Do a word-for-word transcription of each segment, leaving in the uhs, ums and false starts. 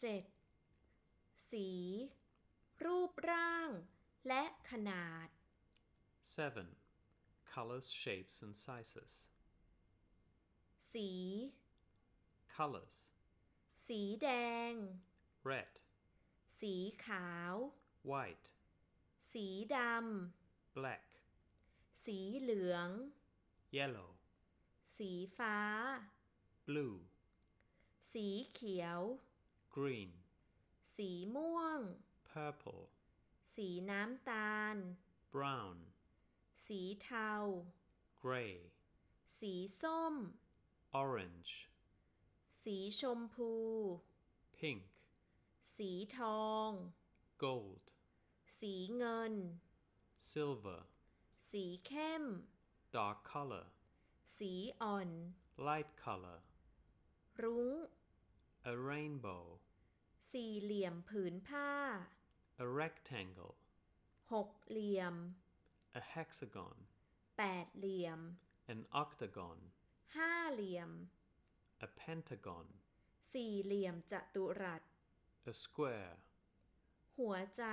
เจ็ดสีรูปร่างและขนาด seven. Colors, shapes and sizes. สี Colors. สีแดง Red. สีขาว White. สีดำ Black. สีเหลือง Yellow. สีฟ้า Blue. สีเขียว Green. สีม่วง Purple. สีน้ำตาล Brown. สีเทา Gray. สีส้ม Orange. สีชมพู Pink. สีทอง Gold. สีเงิน Silver. สีเข้ม Dark color. สีอ่อน Light color. รุ้ง A rainbow. สี่เหลี่ยมผืนผ้า A rectangle. หกเหลี่ยม A hexagon. แปดเหลี่ยม An octagon. ห้าเหลี่ยม A pentagon. สี่เหลี่ยมจัตุรัส A square. หัวใจ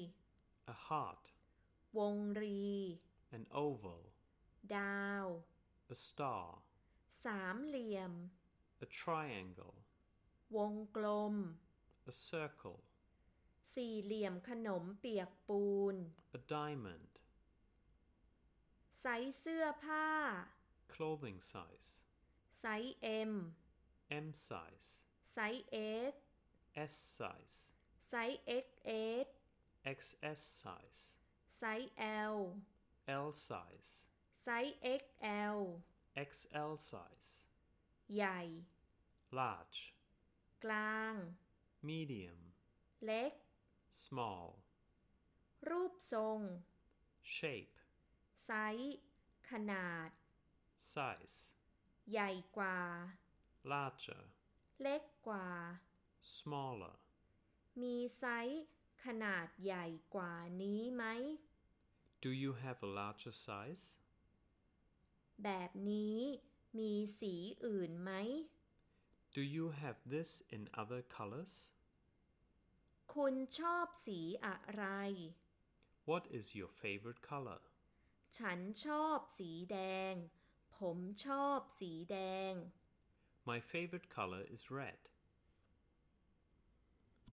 A heart. วงรี An oval. ดาว A star. สามเหลี่ยม A triangle. วงกลม A circle. สี่เหลี่ยมขนมเปียกปูน A diamond. ไซส์เสื้อผ้า Clothing size. ไซส์ M M size. ไซส์ S S size. ไซส์ เอ็กซ์ เอส X S size. ไซส์ L L size. ไซส์ เอ็กซ์ แอล X L size. ใหญ่ Large. กลาง Medium. เล็ก Small. รูปทรง Shape. ไซส์ขนาด Size. ใหญ่กว่า Larger. เล็กกว่า Smaller. มีไซส์ขนาดใหญ่กว่านี้ไหม Do you have a larger size? แบบนี้มีสีอื่นไหม Do you have this in other colors? คุณชอบสีอะไร What is your favorite color? ฉันชอบสีแดง ผมชอบสีแดง My favorite color is red.